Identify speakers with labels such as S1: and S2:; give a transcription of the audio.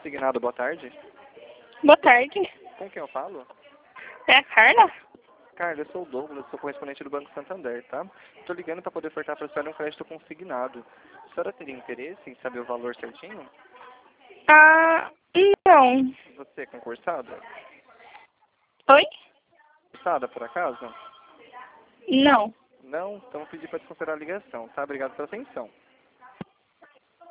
S1: Consignado, boa tarde.
S2: Boa tarde.
S1: Com quem eu falo?
S2: É a Carla?
S1: Carla, eu sou o Douglas, sou correspondente do Banco Santander, tá? Tô ligando para poder ofertar para a senhora um crédito consignado. A senhora teria interesse em saber o valor certinho?
S2: Ah, não.
S1: Você é concursada?
S2: Oi?
S1: Concursada, por acaso?
S2: Não.
S1: Não? Então eu pedi para desconsiderar a ligação, tá? Obrigado pela atenção.